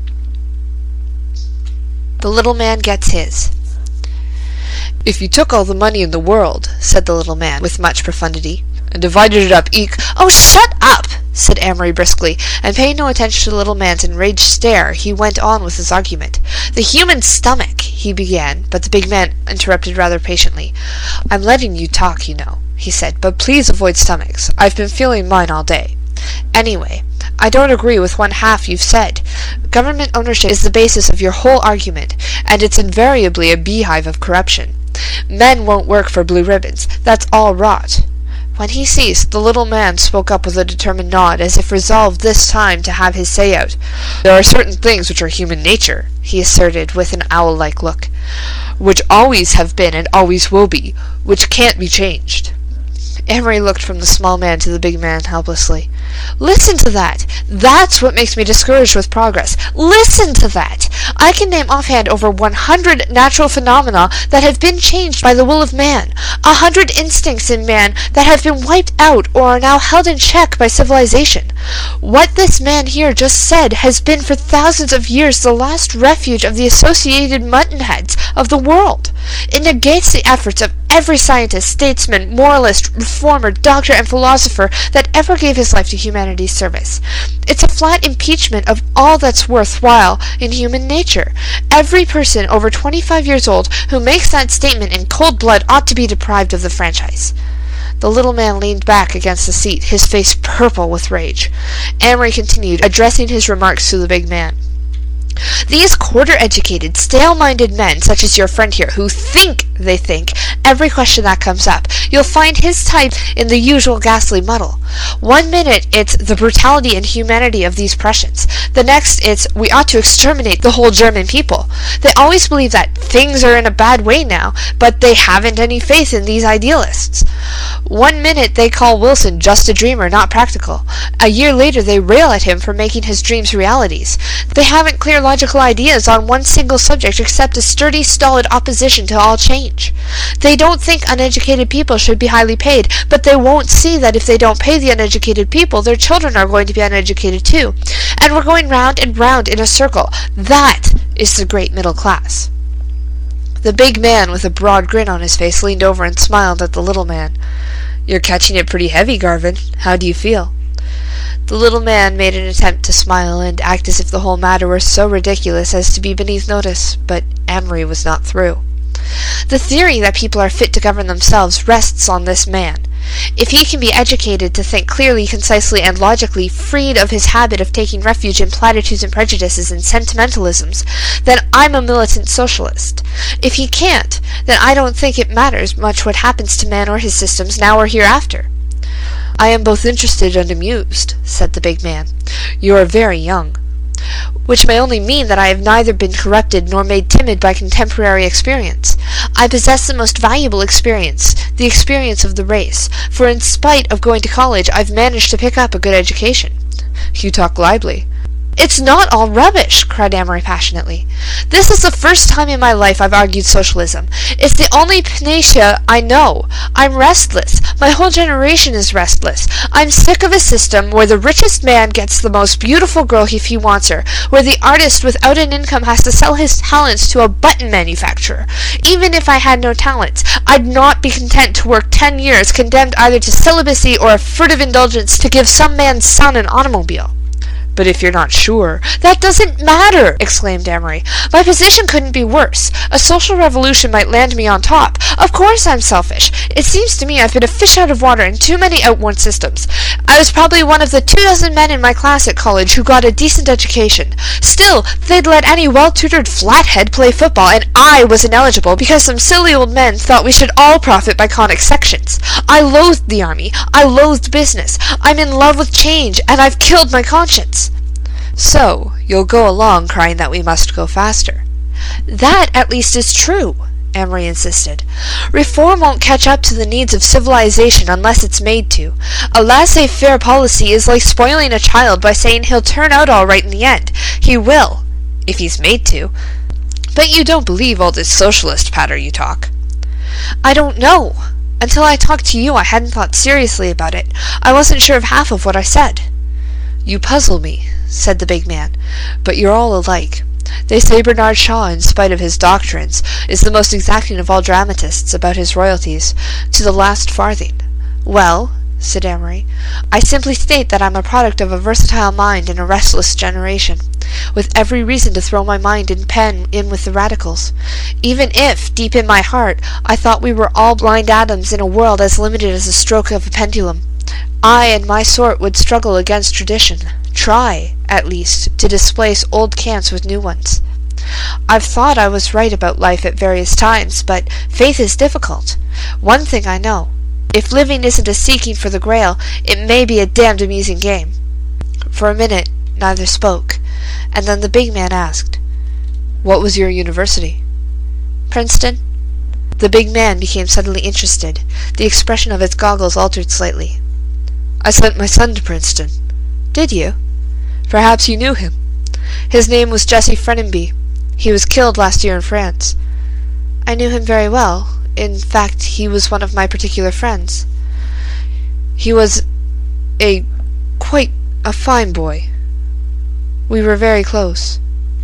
The little man gets his. If you took all the money in the world, said the little man with much profundity, and divided it up eq- Oh, shut up! Said Amory briskly, and paying no attention to the little man's enraged stare, he went on with his argument. The human stomach, he began, but the big man interrupted rather patiently. I'm letting you talk, you know, he said, but please avoid stomachs. I've been feeling mine all day. Anyway, I don't agree with one half you've said. Government ownership is the basis of your whole argument, and it's invariably a beehive of corruption. Men won't work for blue ribbons. That's all rot. When he ceased, the little man spoke up with a determined nod, as if resolved this time to have his say out. There are certain things which are human nature, he asserted with an owl-like look, which always have been and always will be, which can't be changed. Amory looked from the small man to the big man helplessly. Listen to that! That's what makes me discouraged with progress. Listen to that! I can name offhand over one hundred natural phenomena that have been changed by the will of man, a hundred instincts in man that have been wiped out or are now held in check by civilization. What this man here just said has been for thousands of years the last refuge of the associated muttonheads of the world. It negates the efforts of every scientist, statesman, moralist, reformer, doctor, and philosopher that ever gave his life to humanity's service. It's a flat impeachment of all that's worthwhile in human nature. Every person over twenty-five years old who makes that statement in cold blood ought to be deprived of the franchise. The little man leaned back against the seat, his face purple with rage. Amory continued, addressing his remarks to the big man. These quarter-educated, stale-minded men, such as your friend here, who think they think every question that comes up, you'll find his type in the usual ghastly muddle. One minute it's the brutality and humanity of these Prussians. The next it's we ought to exterminate the whole German people. They always believe that things are in a bad way now, but they haven't any faith in these idealists. One minute they call Wilson just a dreamer, not practical. A year later they rail at him for making his dreams realities. They haven't clear logical ideas on one single subject except a sturdy, stolid opposition to all change. They don't think uneducated people should be highly paid, but they won't see that if they don't pay the uneducated people, their children are going to be uneducated too. And we're going round and round in a circle. That is the great middle class. The big man, with a broad grin on his face, leaned over and smiled at the little man. You're catching it pretty heavy, Garvin. How do you feel? The little man made an attempt to smile and act as if the whole matter were so ridiculous as to be beneath notice, but Amory was not through. The theory that people are fit to govern themselves rests on this man. If he can be educated to think clearly, concisely, and logically, freed of his habit of taking refuge in platitudes and prejudices and sentimentalisms, then I'm a militant socialist. If he can't, then I don't think it matters much what happens to man or his systems now or hereafter. I am both interested and amused, said the big man. You are very young. Which may only mean that I have neither been corrupted nor made timid by contemporary experience. I possess the most valuable experience, the experience of the race, for in spite of going to college I've managed to pick up a good education. You talk lively. It's not all rubbish, cried Amory passionately. This is the first time in my life I've argued socialism. It's the only panacea I know. I'm restless. My whole generation is restless. I'm sick of a system where the richest man gets the most beautiful girl if he wants her, where the artist without an income has to sell his talents to a button manufacturer. Even if I had no talents, I'd not be content to work ten years, condemned either to celibacy or a furtive indulgence to give some man's son an automobile. But if you're not sure... That doesn't matter, exclaimed Amory. My position couldn't be worse. A social revolution might land me on top. Of course I'm selfish. It seems to me I've been a fish out of water in too many outworn systems. I was probably one of the two dozen men in my class at college who got a decent education. Still, they'd let any well-tutored flathead play football, and I was ineligible because some silly old men thought we should all profit by conic sections. I loathed the army. I loathed business. I'm in love with change, and I've killed my conscience. So, you'll go along crying that we must go faster. That, at least, is true, Amory insisted. Reform won't catch up to the needs of civilization unless it's made to. A laissez-faire policy is like spoiling a child by saying he'll turn out all right in the end. He will, if he's made to. But you don't believe all this socialist patter you talk. I don't know. Until I talked to you, I hadn't thought seriously about it. I wasn't sure of half of what I said. You puzzle me, said the big man, but you're all alike. They say Bernard Shaw, in spite of his doctrines, is the most exacting of all dramatists about his royalties, to the last farthing. Well, said Amory, I simply state that I'm a product of a versatile mind in a restless generation, with every reason to throw my mind and pen in with the radicals, even if, deep in my heart, I thought we were all blind atoms in a world as limited as a stroke of a pendulum. I and my sort would struggle against tradition, try, at least, to displace old cants with new ones. I've thought I was right about life at various times, but faith is difficult. One thing I know. If living isn't a seeking for the grail, it may be a damned amusing game. For a minute, neither spoke, and then the big man asked, What was your university? Princeton. The big man became suddenly interested. The expression of his goggles altered slightly. I sent my son to Princeton. Did you? Perhaps you knew him. His name was Jesse Frenenby. He was killed last year in France. I knew him very well. In fact, he was one of my particular friends. He was a quite a fine boy. We were very close.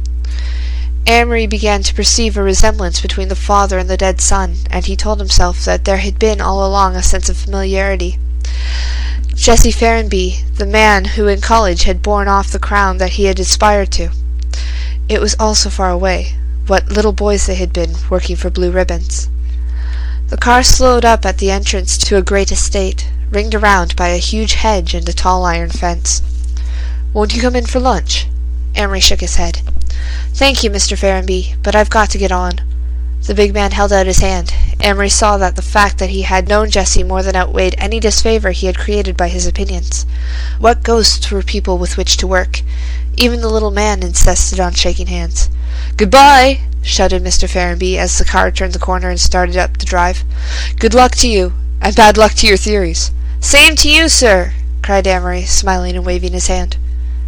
Amory began to perceive a resemblance between the father and the dead son, and he told himself that there had been all along a sense of familiarity. Jesse Frenenby, the man who in college had borne off the crown that he had aspired to. It was all so far away, what little boys they had been, working for blue ribbons. The car slowed up at the entrance to a great estate, ringed around by a huge hedge and a tall iron fence. Won't you come in for lunch? Amory shook his head. Thank you, Mister Frenenby, but I've got to get on. The big man held out his hand. Amory saw that the fact that he had known Jesse more than outweighed any disfavor he had created by his opinions. What ghosts were people with which to work? Even the little man insisted on shaking hands. "Goodbye!" shouted Mister Frenenby as the car turned the corner and started up the drive. "Good luck to you, and bad luck to your theories." "Same to you, sir," cried Amory, smiling and waving his hand.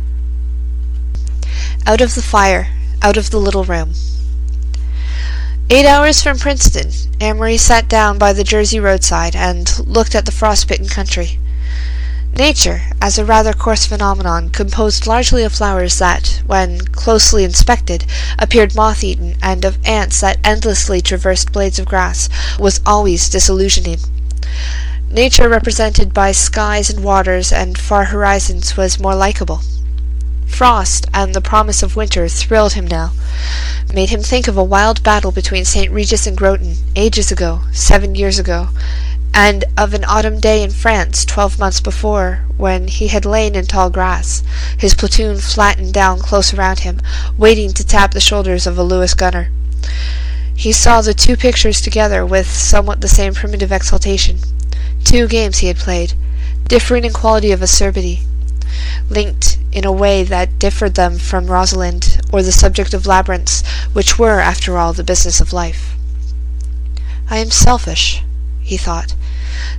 Out of the fire, out of the little room. Eight hours from Princeton, Amory sat down by the Jersey roadside and looked at the frostbitten country. Nature, as a rather coarse phenomenon, composed largely of flowers that, when closely inspected, appeared moth-eaten, and of ants that endlessly traversed blades of grass, was always disillusioning. Nature represented by skies and waters and far horizons was more likable. Frost and the promise of winter thrilled him now, made him think of a wild battle between Saint Regis and Groton, ages ago, seven years ago, and of an autumn day in France twelve months before, when he had lain in tall grass, his platoon flattened down close around him, waiting to tap the shoulders of a Lewis gunner. He saw the two pictures together with somewhat the same primitive exultation. Two games he had played, differing in quality of acerbity, linked in a way that differed them from Rosalind or the subject of labyrinths, which were, after all, the business of life. I am selfish, he thought.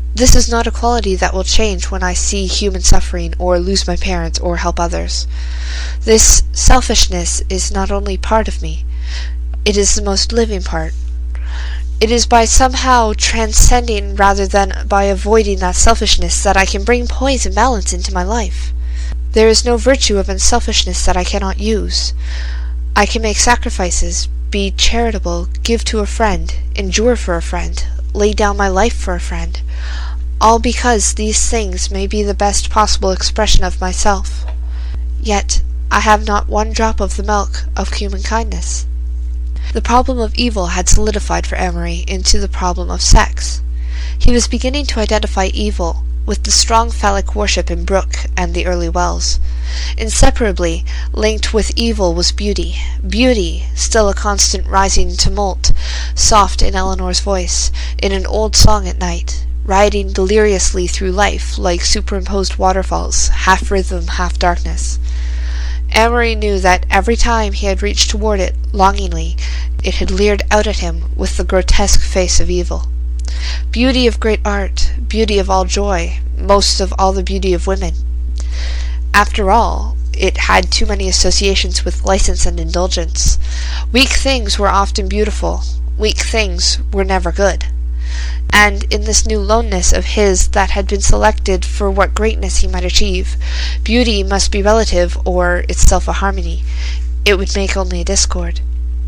This is not a quality that will change when I see human suffering or lose my parents or help others. This selfishness is not only part of me, it is the most living part. It is by somehow transcending rather than by avoiding that selfishness that I can bring poise and balance into my life. There is no virtue of unselfishness that I cannot use. I can make sacrifices, be charitable, give to a friend, endure for a friend, lay down my life for a friend, all because these things may be the best possible expression of myself. Yet I have not one drop of the milk of human kindness. The problem of evil had solidified for Amory into the problem of sex. He was beginning to identify evil with the strong phallic worship in Brooke and the early Wells. Inseparably linked with evil was beauty, beauty, still a constant rising tumult, soft in Eleanor's voice, in an old song at night, riding deliriously through life like superimposed waterfalls, half rhythm, half darkness. Amory knew that every time he had reached toward it, longingly, it had leered out at him with the grotesque face of evil. Beauty of great art, beauty of all joy, most of all the beauty of women. After all, it had too many associations with license and indulgence. Weak things were often beautiful, weak things were never good. And in this new loneness of his that had been selected for what greatness he might achieve, beauty must be relative or itself a harmony. It would make only a discord.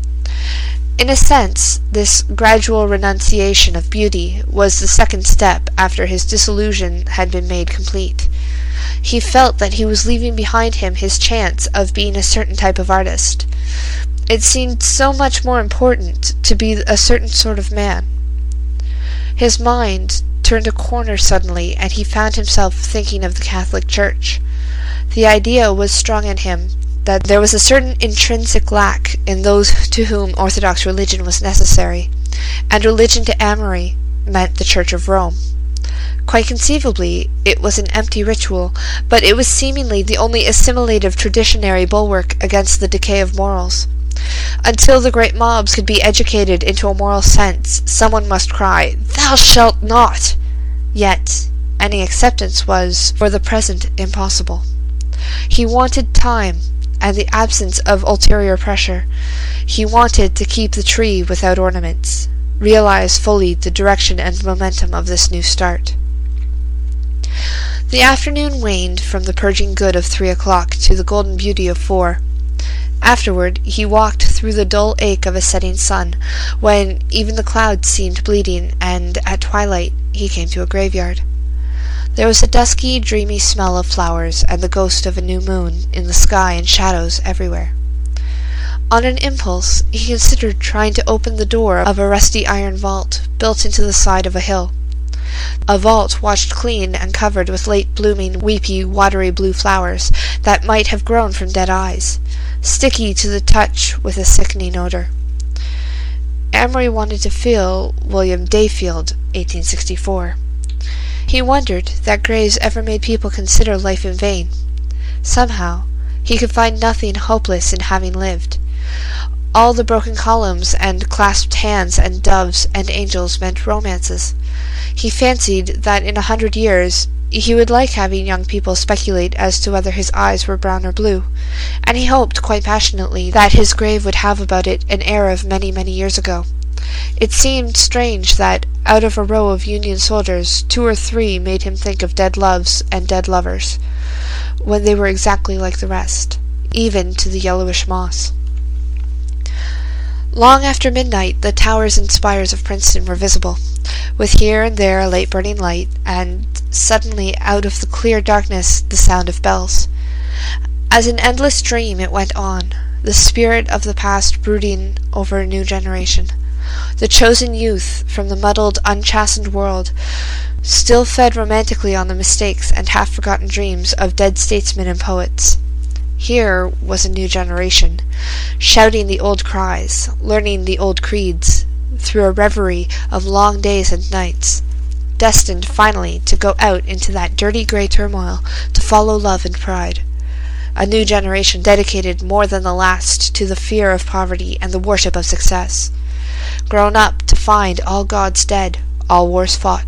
In a sense, this gradual renunciation of beauty was the second step after his disillusion had been made complete. He felt that he was leaving behind him his chance of being a certain type of artist. It seemed so much more important to be a certain sort of man. His mind turned a corner suddenly, and he found himself thinking of the Catholic Church. The idea was strong in him that there was a certain intrinsic lack in those to whom orthodox religion was necessary, and religion to Amory meant the Church of Rome. Quite conceivably, it was an empty ritual, but it was seemingly the only assimilative traditionary bulwark against the decay of morals. Until the great mobs could be educated into a moral sense, someone must cry, "Thou shalt not!" Yet any acceptance was, for the present, impossible. He wanted time, and the absence of ulterior pressure. He wanted to keep the tree without ornaments, realize fully the direction and momentum of this new start. The afternoon waned from the purging good of three o'clock to the golden beauty of four. Afterward he walked through the dull ache of a setting sun, when even the clouds seemed bleeding, and at twilight he came to a graveyard. There was a dusky, dreamy smell of flowers, and the ghost of a new moon in the sky and shadows everywhere. On an impulse he considered trying to open the door of a rusty iron vault built into the side of a hill. A vault washed clean and covered with late-blooming, weepy, watery blue flowers that might have grown from dead eyes, sticky to the touch with a sickening odor. Amory wanted to feel William Dayfield, eighteen sixty-four. He wondered that graves ever made people consider life in vain. Somehow, he could find nothing hopeless in having lived. All the broken columns and clasped hands and doves and angels meant romances. He fancied that in a hundred years he would like having young people speculate as to whether his eyes were brown or blue, and he hoped quite passionately that his grave would have about it an air of many, many years ago. It seemed strange that, out of a row of Union soldiers, two or three made him think of dead loves and dead lovers, when they were exactly like the rest, even to the yellowish moss. Long after midnight the towers and spires of Princeton were visible, with here and there a late burning light, and suddenly out of the clear darkness the sound of bells. As an endless dream it went on, the spirit of the past brooding over a new generation. The chosen youth from the muddled, unchastened world still fed romantically on the mistakes and half-forgotten dreams of dead statesmen and poets. Here was a new generation, shouting the old cries, learning the old creeds, through a reverie of long days and nights, destined finally to go out into that dirty grey turmoil to follow love and pride. A new generation dedicated more than the last to the fear of poverty and the worship of success, grown up to find all gods dead, all wars fought,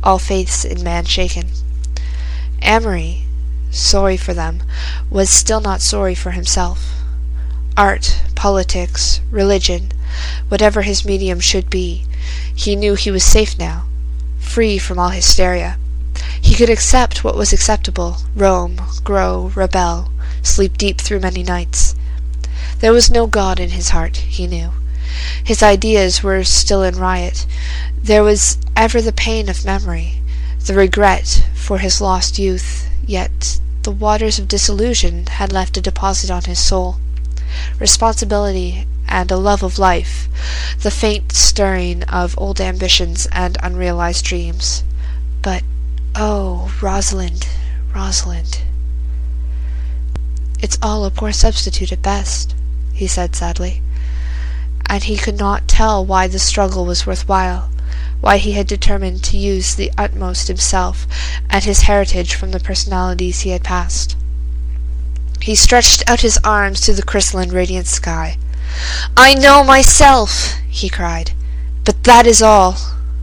all faiths in man shaken. Amory, sorry for them, was still not sorry for himself. Art, politics, religion, whatever his medium should be, he knew he was safe now, free from all hysteria. He could accept what was acceptable, roam, grow, rebel, sleep deep through many nights. There was no God in his heart, he knew. His ideas were still in riot. There was ever the pain of memory, the regret for his lost youth, yet the waters of disillusion had left a deposit on his soul. Responsibility and a love of life, the faint stirring of old ambitions and unrealized dreams. But, oh, Rosalind, Rosalind. "It's all a poor substitute at best," he said sadly. And he could not tell why the struggle was worthwhile, why he had determined to use the utmost himself and his heritage from the personalities he had passed. He stretched out his arms to the crystalline radiant sky. "I know myself," he cried, "but that is all."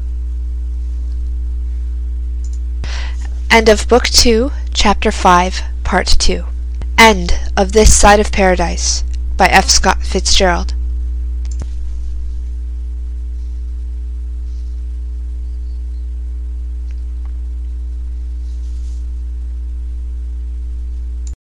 End of Book Two, Chapter Five, Part Two. End of This Side of Paradise by F. Scott Fitzgerald.